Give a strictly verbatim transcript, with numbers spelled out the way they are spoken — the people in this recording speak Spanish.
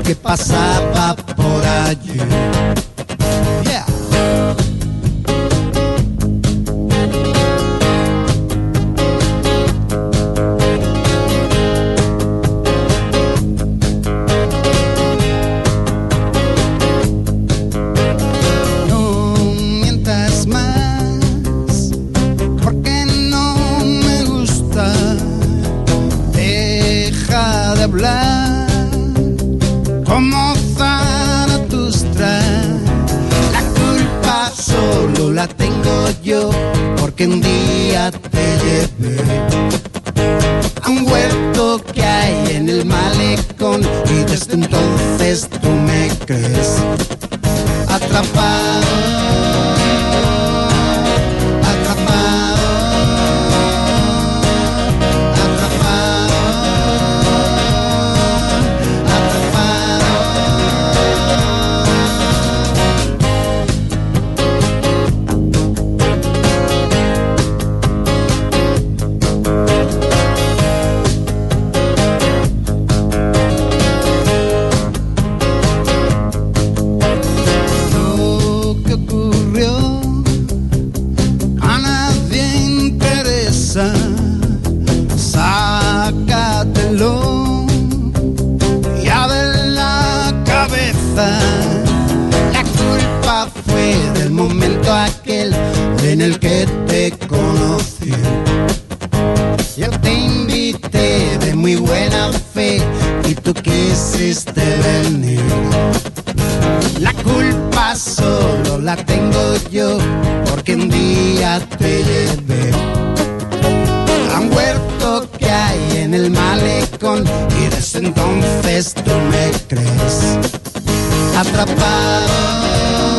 que pasaba por allí. Yeah. Como Zaratustra, la culpa solo la tengo yo, porque un día te llevé a un huerto que hay en el malecón y desde entonces tú me crees atrapado, atrapado. Sácatelo ya de la cabeza. La culpa fue del momento aquel en el que te conocí. Yo te invité de muy buena fe y tú quisiste venir. La culpa solo la tengo yo, porque un día te llevé a un huerto que hay en el malecón y desde entonces tú me crees atrapado.